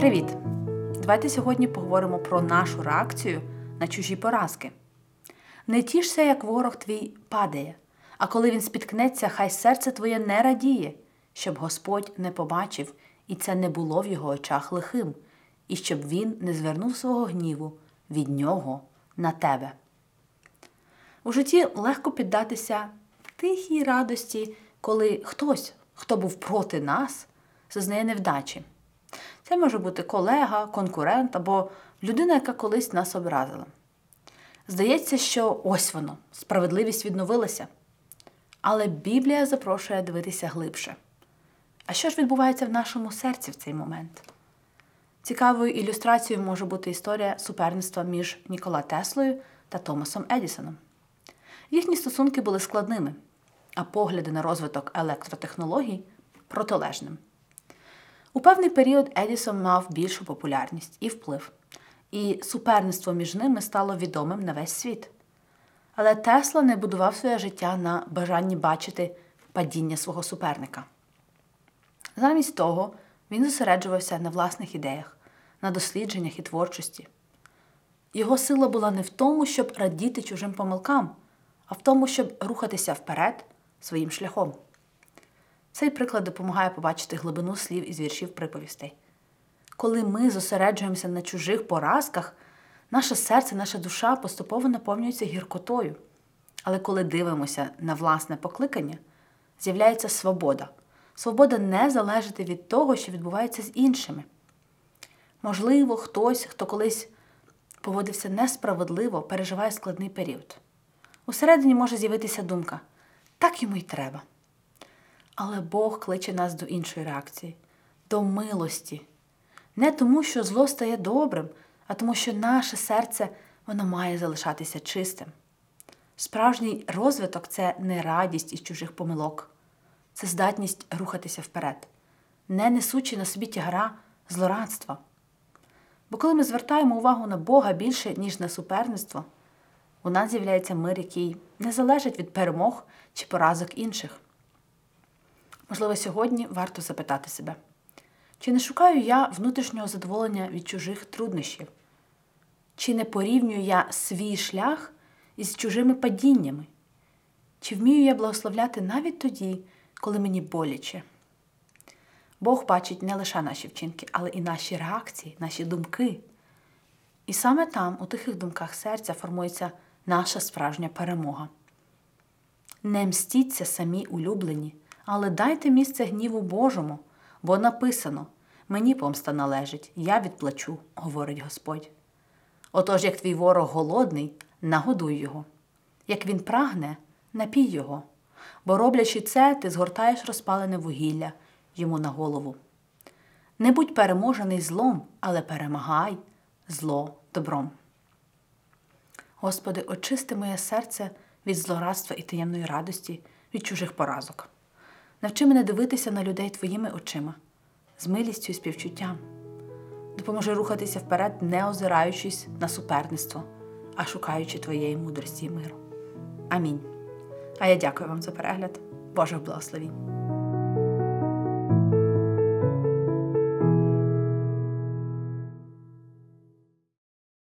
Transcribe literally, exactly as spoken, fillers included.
Привіт! Давайте сьогодні поговоримо про нашу реакцію на чужі поразки. Не тішся, як ворог твій падає, а коли він спіткнеться, хай серце твоє не радіє, щоб Господь не побачив, і це не було в його очах лихим, і щоб він не звернув свого гніву від нього на тебе. У житті легко піддатися тихій радості, коли хтось, хто був проти нас, зазнає невдачі. Це може бути колега, конкурент або людина, яка колись нас образила. Здається, що ось воно, справедливість відновилася. Але Біблія запрошує дивитися глибше. А що ж відбувається в нашому серці в цей момент? Цікавою ілюстрацією може бути історія суперництва між Нікола Теслою та Томасом Едісоном. Їхні стосунки були складними, а погляди на розвиток електротехнологій – протилежним. У певний період Едісон мав більшу популярність і вплив, і суперництво між ними стало відомим на весь світ. Але Тесла не будував своє життя на бажанні бачити падіння свого суперника. Замість того, він зосереджувався на власних ідеях, на дослідженнях і творчості. Його сила була не в тому, щоб радіти чужим помилкам, а в тому, щоб рухатися вперед своїм шляхом. Цей приклад допомагає побачити глибину слів із віршів приповістей. Коли ми зосереджуємося на чужих поразках, наше серце, наша душа поступово наповнюється гіркотою. Але коли дивимося на власне покликання, з'являється свобода. Свобода не залежати від того, що відбувається з іншими. Можливо, хтось, хто колись поводився несправедливо, переживає складний період. Усередині може з'явитися думка «так йому й треба». Але Бог кличе нас до іншої реакції, до милості. Не тому, що зло стає добрим, а тому, що наше серце, воно має залишатися чистим. Справжній розвиток – це не радість із чужих помилок. Це здатність рухатися вперед, не несучи на собі тягара злорадства. Бо коли ми звертаємо увагу на Бога більше, ніж на суперництво, у нас з'являється мир, який не залежить від перемог чи поразок інших. Можливо, сьогодні варто запитати себе, чи не шукаю я внутрішнього задоволення від чужих труднощів? Чи не порівнюю я свій шлях із чужими падіннями? Чи вмію я благословляти навіть тоді, коли мені боляче? Бог бачить не лише наші вчинки, але і наші реакції, наші думки. І саме там, у тихих думках серця, формується наша справжня перемога. Не мстіться самі улюблені, але дайте місце гніву Божому, бо написано «Мені помста належить, я відплачу», – говорить Господь. Отож, як твій ворог голодний, нагодуй його. Як він прагне, напій його. Бо роблячи це, ти згортаєш розпалене вугілля йому на голову. Не будь переможений злом, але перемагай зло добром. Господи, очисти моє серце від злорадства і таємної радості, від чужих поразок. Навчи мене дивитися на людей твоїми очима, з милістю і співчуттям. Допоможи рухатися вперед, не озираючись на суперництво, а шукаючи твоєї мудрості і миру. Амінь. А я дякую вам за перегляд. Божих благословінь.